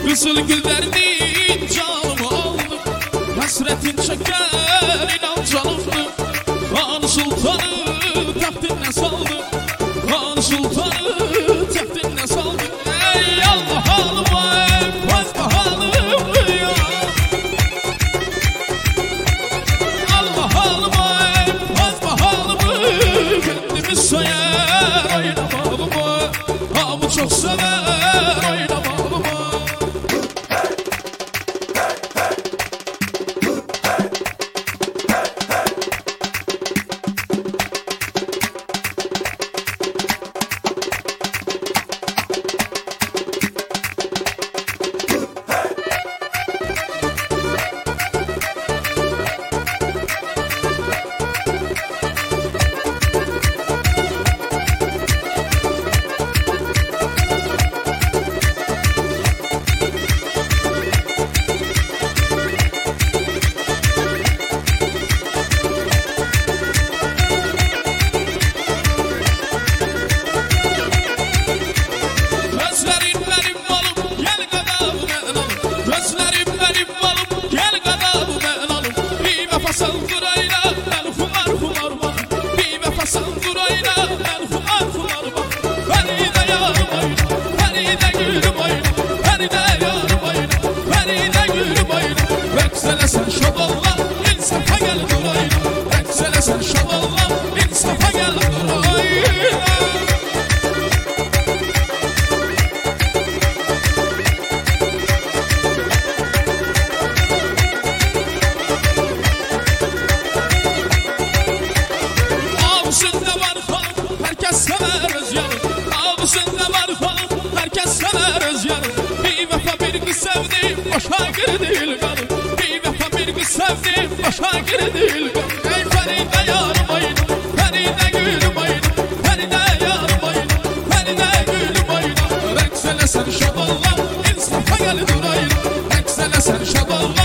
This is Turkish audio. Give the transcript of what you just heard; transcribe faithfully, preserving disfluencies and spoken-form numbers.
Kızıl güllerinin canımı aldı, hasretin çeker inan canımdı. Han sultanı tahtine saldı, Han sultanı tahtine saldı. Ey Allah halıma vazma halımı ya, Allah halıma vazma halımı. Kendimi sayar oynamağımı, hamı çok sever oynamağımı. Sen şaballah insafa gel durayna, Reksele sen şaballah insafa gel durayna. Abisinde var hanım, herkes sever özyanı. Abisinde var hanım, herkes sever özyanı. Bir vefa bir kız sevdim, boşa geri değil kanım. Sevdim başa geri değil. Ey Feride yarım ayna, Feride gülüm ayna, Feride yarım ayna, Feride gülüm ayna. Reksele sen şaballah insafa gel durayna, Reksele sen şaballah